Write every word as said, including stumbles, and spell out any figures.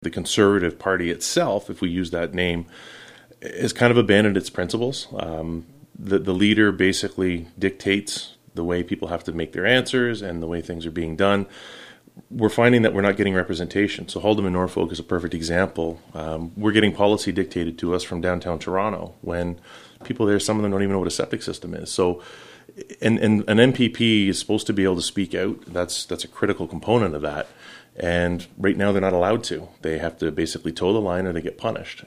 The Conservative Party itself, if we use that name, has kind of abandoned its principles. Um, the, the leader basically dictates the way people have to make their answers and the way things are being done. We're finding that we're not getting representation. So Haldimand Norfolk is a perfect example. Um, we're getting policy dictated to us from downtown Toronto when people there, some of them don't even know what a septic system is. So and, and an M P P is supposed to be able to speak out. That's that's a critical component of that. And right now they're not allowed to. They have to basically toe the line or they get punished.